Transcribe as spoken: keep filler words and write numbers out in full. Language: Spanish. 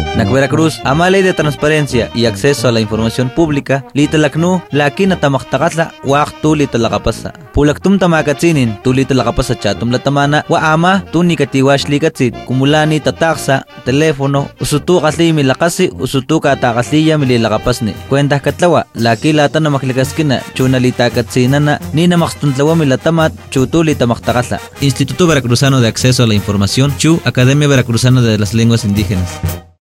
Nak Veracruz, ama ley de transparencia y acceso a la información pública, litalaknu, laki na tamaktakatla, wak tu litalakapasa. Pulaktum tamakatsinin, tu litalakapasa chatum latamana, wa ama, tu nikatiwash likatsit, kumulani tataksa, teléfono, usutu kasli milakasi, usutu katakasliya mililakapasni. Cuentas katlawa, laki lata na maklikaskina, chunalita katsinana, ni na makstuntlawa milatamat, chutu litamaktakatla. Instituto Veracruzano de Acceso a la Información, Chu, Academia Veracruzana de las Lenguas Indígenas.